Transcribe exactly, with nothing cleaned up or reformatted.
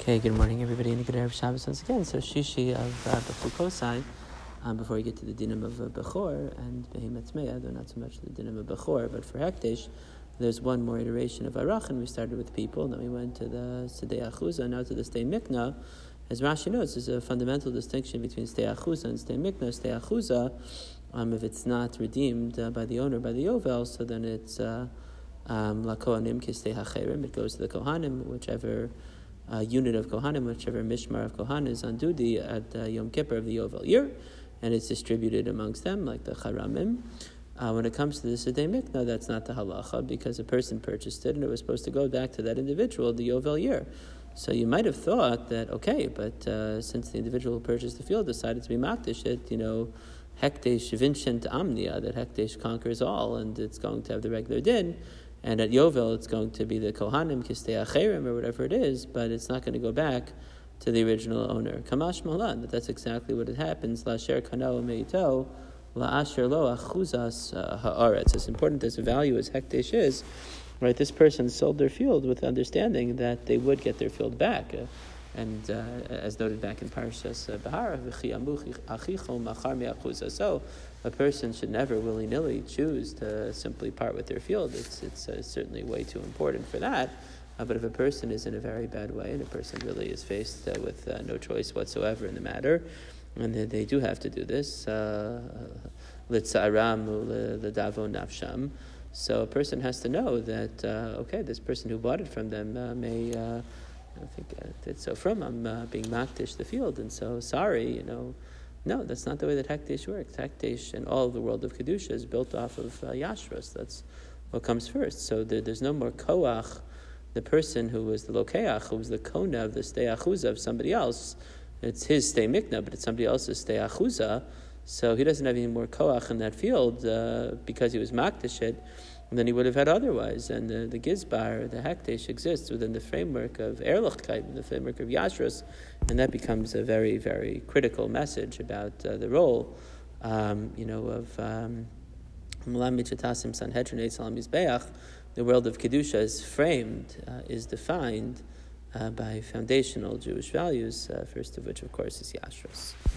Okay, good morning, everybody, and a good Erev Shabbos once again. So Shishi of uh, Bechukosai, um, before we get to the dinim of uh, Bechor and Behemet Tmeya, though not so much the dinim of Bechor, but for Hekdesh, there's one more iteration of Arachin. We started with people, then we went to the Sedei Achuza, now to the Stei Mikna. As Rashi notes, there's a fundamental distinction between Stei Achuza and Stei Mikna. Stei Achuza, um, if it's not redeemed uh, by the owner, by the Yovel, so then it's uh, um, La Kohanim Kistei HaCherim, it goes to the Kohanim, whichever Uh, unit of Kohanim, whichever Mishmar of Kohanim is on duty at uh, Yom Kippur of the Yovel year, and it's distributed amongst them like the Charamim. Uh, when it comes to the Sedei Mikna, that's not the halacha, because a person purchased it and it was supposed to go back to that individual the Yovel year. So you might have thought that, okay, but uh, since the individual who purchased the field decided to be makdish it, you know, Hekdesh Vincent Amnia, that Hekdesh conquers all, and it's going to have the regular din. And at Yovel, it's going to be the Kohanim, Kistei Acherim, or whatever it is, but it's not going to go back to the original owner. Kamash Malan, that that's exactly what it happens. La'asher kanao meito, la'asher lo achuzas ha'aretz. As important as the value as Hekdesh is, right, this person sold their field with the understanding that they would get their field back. Uh, and uh, as noted back in Parshas uh, Bahar, so a person should never willy-nilly choose to simply part with their field. It's it's uh, certainly way too important for that. Uh, but if a person is in a very bad way and a person really is faced uh, with uh, no choice whatsoever in the matter, and they, they do have to do this, litza'aram l'davo nafsham, so a person has to know that, uh, okay, this person who bought it from them uh, may... Uh, I think uh, it's so from I'm uh, being makdish the field, and so sorry, you know. No, that's not the way that Hekdesh works. Hekdesh and all of the world of Kedusha is built off of uh, Yashrus. That's what comes first. So there, there's no more koach. The person who was the lokeach, who was the kona of the stei achuza of somebody else, it's his stei mikna, but it's somebody else's stei achuza. So he doesn't have any more koach in that field uh, because he was makdish it than he would have had otherwise. And the, the gizbar, the Hekdesh, exists within the framework of Erlichkeit, in the framework of Yashrus, and that becomes a very, very critical message about uh, the role, um, you know, of Mulam Michatasim Sanhedrin Eitz Al Mizbeach. The world of Kedusha is framed, uh, is defined uh, by foundational Jewish values, uh, first of which, of course, is Yashrus.